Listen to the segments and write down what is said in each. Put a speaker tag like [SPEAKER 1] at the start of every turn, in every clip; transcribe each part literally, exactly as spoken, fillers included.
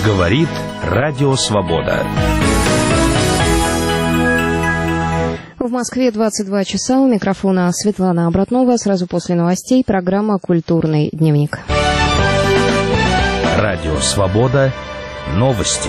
[SPEAKER 1] Говорит Радио Свобода.
[SPEAKER 2] В Москве двадцать два часа. У микрофона Светлана Обратнова. Сразу после новостей программа «Культурный дневник».
[SPEAKER 1] Радио Свобода. Новости.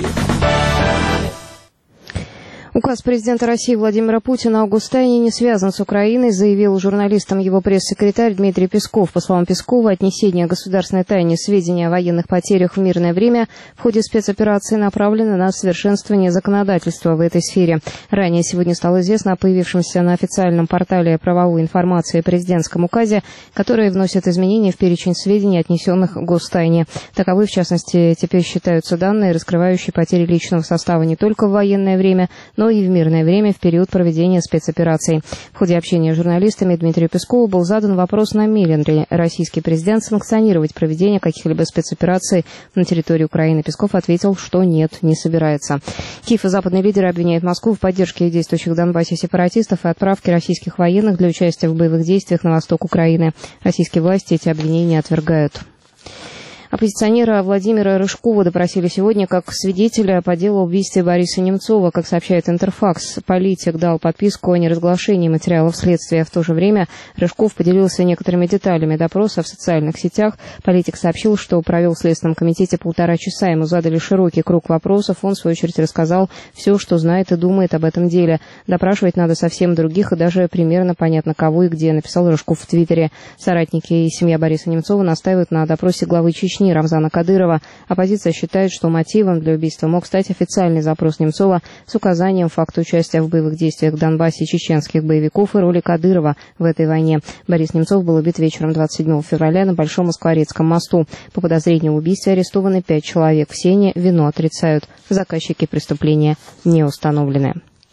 [SPEAKER 2] Указ президента России Владимира Путина о Гостайне не связан с Украиной, заявил журналистам его пресс-секретарь Дмитрий Песков. По словам Пескова, отнесение государственной тайне сведений о военных потерях в мирное время в ходе спецоперации направлено на совершенствование законодательства в этой сфере. Ранее сегодня стало известно о появившемся на официальном портале правовой информации президентском указе, который вносит изменения в перечень сведений, отнесенных к Гостайне. Таковы, в частности, теперь считаются данные, раскрывающие потери личного состава не только в военное время, но и в мирное время в период проведения спецопераций. В ходе общения с журналистами Дмитрию Пескову был задан вопрос, намерен ли российский президент санкционировать проведение каких-либо спецопераций на территории Украины. Песков ответил, что нет, не собирается. Киев и западные лидеры обвиняют Москву в поддержке действующих в Донбассе сепаратистов и отправке российских военных для участия в боевых действиях на восток Украины. Российские власти эти обвинения отвергают. Оппозиционера Владимира Рыжкова допросили сегодня как свидетеля по делу об убийстве Бориса Немцова. Как сообщает Интерфакс, политик дал подписку о неразглашении материалов следствия. В то же время Рыжков поделился некоторыми деталями допроса в социальных сетях. Политик сообщил, что провел в Следственном комитете полтора часа. Ему задали широкий круг вопросов. Он, в свою очередь, рассказал все, что знает и думает об этом деле. Допрашивать надо совсем других и даже примерно понятно кого и где, написал Рыжков в Твиттере. Соратники и семья Бориса Немцова настаивают на допросе главы Чечни Рамзана Кадырова. Оппозиция считает, что мотивом для убийства мог стать официальный запрос Немцова с указанием факта участия в боевых действиях в Донбассе чеченских боевиков и роли Кадырова в этой войне. Борис Немцов был убит вечером двадцать седьмого февраля на Большом Москворецком мосту. По подозрению в убийстве арестованы пять человек. Все они вину отрицают. Заказчики преступления не установлены.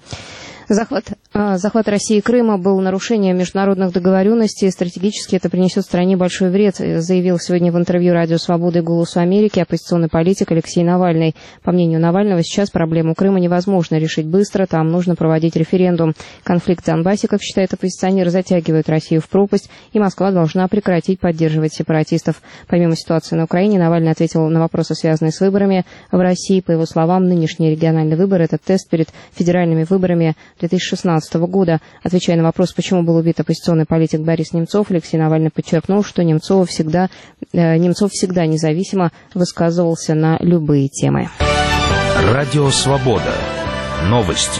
[SPEAKER 2] Захват, э, захват России Крыма был нарушением международных договоренностей. Стратегически это принесет стране большой вред, заявил сегодня в интервью Радио Свободы и Голосу Америки оппозиционный политик Алексей Навальный. По мнению Навального, сейчас проблему Крыма невозможно решить быстро, там нужно проводить референдум. Конфликт в Донбассе, как считает оппозиционер, затягивает Россию в пропасть, и Москва должна прекратить поддерживать сепаратистов. Помимо ситуации на Украине, Навальный ответил на вопросы, связанные с выборами в России. По его словам, нынешние региональные выборы – это тест перед федеральными выборами две тысячи шестнадцатого года. Отвечая на вопрос, почему был убит оппозиционный политик Борис Немцов, Алексей Навальный подчеркнул, что Немцов всегда, э, Немцов всегда независимо высказывался на любые темы.
[SPEAKER 1] Радио Свобода. Новости.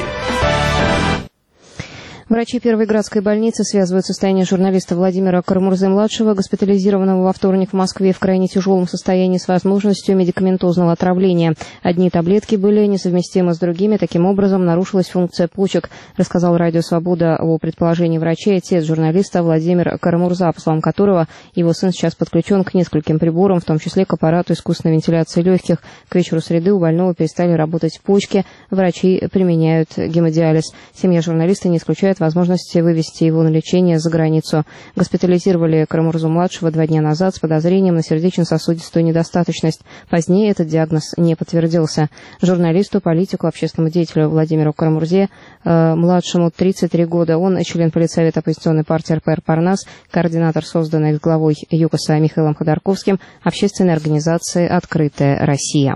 [SPEAKER 2] Врачи Первой Градской больницы связывают состояние журналиста Владимира Карамурзы-младшего, госпитализированного во вторник в Москве в крайне тяжелом состоянии, с возможностью медикаментозного отравления. Одни таблетки были несовместимы с другими. Таким образом, нарушилась функция почек, рассказал Радио Свобода о предположении врачей отец журналиста Владимир Карамурза, по словам которого его сын сейчас подключен к нескольким приборам, в том числе к аппарату искусственной вентиляции легких. К вечеру среды у больного перестали работать почки. Врачи применяют гемодиализ. Семья журналиста не исключает возможности вывести его на лечение за границу. Госпитализировали Карамурзу-младшего два дня назад с подозрением на сердечно-сосудистую недостаточность. Позднее этот диагноз не подтвердился. Журналисту, политику, общественному деятелю Владимиру Карамурзе, э, младшему тридцать три года. Он член политсовета оппозиционной партии эр пэ эр «Парнас», координатор созданной главой ЮКОСа Михаилом Ходорковским общественной организации «Открытая Россия».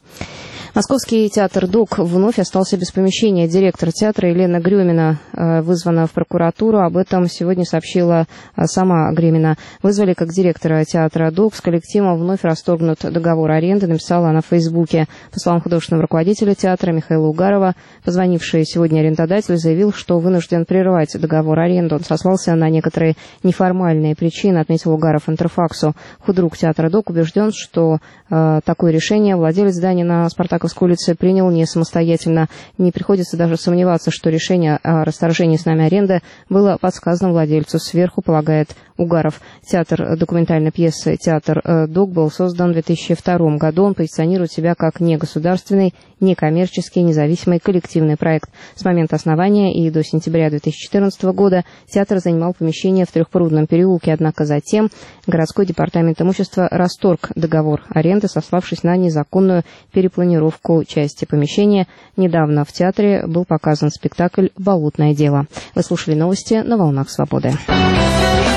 [SPEAKER 2] Московский театр «Док» вновь остался без помещения. Директор театра Елена Грёмина вызвана в прокуратуру. Об этом сегодня сообщила сама Грёмина. Вызвали как директора театра «Док». С коллективом вновь расторгнут договор аренды, написала она в Фейсбуке. По словам художественного руководителя театра Михаила Угарова, позвонивший сегодня арендодатель заявил, что вынужден прерывать договор аренды. Он сослался на некоторые неформальные причины, отметил Угаров Интерфаксу. Худрук театра «Док» убежден, что э, такое решение владелец здания на Спартаковской улице принял не самостоятельно. Не приходится даже сомневаться, что решение о расторжении с нами аренды было подсказано владельцу сверху, полагает Угаров. Театр документальной пьесы «Театр Док» был создан в две тысячи втором году. Он позиционирует себя как негосударственный, некоммерческий, независимый коллективный проект. С момента основания и до сентября две тысячи четырнадцатого года театр занимал помещение в Трехпрудном переулке, однако затем городской департамент имущества расторг договор аренды, сославшись на незаконную перепланировку части помещения. Недавно в театре был показан спектакль «Болотное дело». Вы слушали новости на «Волнах Свободы».